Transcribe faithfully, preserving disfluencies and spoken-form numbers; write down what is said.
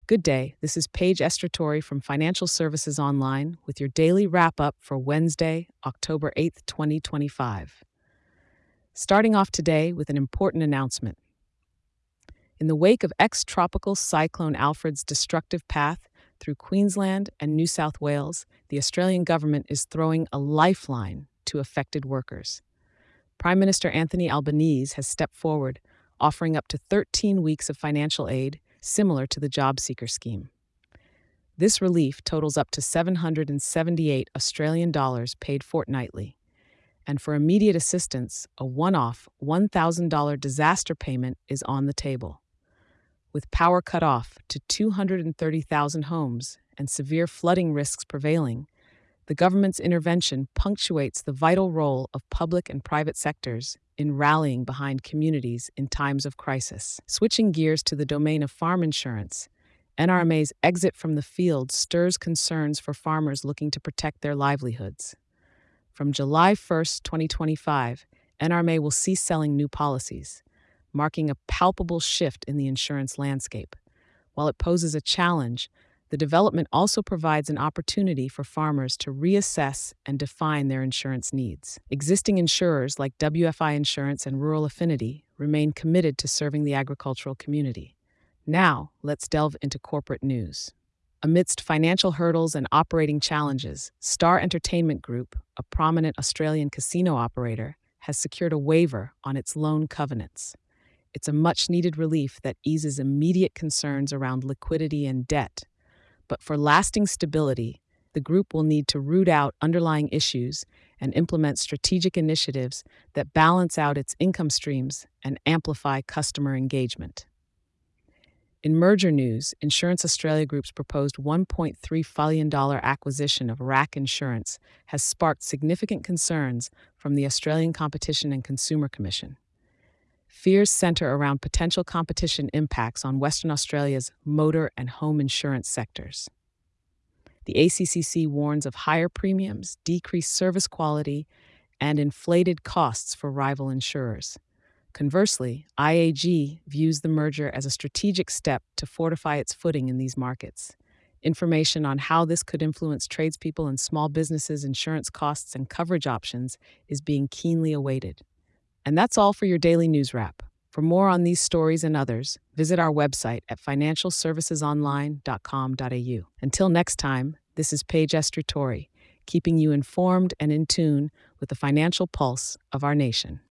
Good day. This is Paige Estratori from Financial Services Online with your daily wrap up for Wednesday, October eighth, twenty twenty-five. Starting off today with an important announcement. In the wake of ex tropical cyclone Alfred's destructive path through Queensland and New South Wales, the Australian government is throwing a lifeline to affected workers. Prime Minister Anthony Albanese has stepped forward, offering up to thirteen weeks of financial aid, similar to the job seeker scheme. This relief totals up to seven hundred seventy-eight Australian dollars paid fortnightly. And for immediate assistance, a one-off one thousand dollars disaster payment is on the table. With power cut off to two hundred thirty thousand homes and severe flooding risks prevailing, the government's intervention punctuates the vital role of public and private sectors in rallying behind communities in times of crisis. Switching gears to the domain of farm insurance, N R M A's exit from the field stirs concerns for farmers looking to protect their livelihoods. From July first, twenty twenty-five, N R M A will cease selling new policies, marking a palpable shift in the insurance landscape. While it poses a challenge, the development also provides an opportunity for farmers to reassess and define their insurance needs. Existing insurers like W F I Insurance and Rural Affinity remain committed to serving the agricultural community. Now, let's delve into corporate news. Amidst financial hurdles and operating challenges, Star Entertainment Group, a prominent Australian casino operator, has secured a waiver on its loan covenants. It's a much-needed relief that eases immediate concerns around liquidity and debt. But for lasting stability, the group will need to root out underlying issues and implement strategic initiatives that balance out its income streams and amplify customer engagement. In merger news, Insurance Australia Group's proposed one point three billion dollars acquisition of R A C Insurance has sparked significant concerns from the Australian Competition and Consumer Commission. Fears center around potential competition impacts on Western Australia's motor and home insurance sectors. The A C C C warns of higher premiums, decreased service quality, and inflated costs for rival insurers. Conversely, I A G views the merger as a strategic step to fortify its footing in these markets. Information on how this could influence tradespeople and small businesses' insurance costs and coverage options is being keenly awaited. And that's all for your daily news wrap. For more on these stories and others, visit our website at financial services online dot com dot a u. Until next time, this is Paige Estratori, keeping you informed and in tune with the financial pulse of our nation.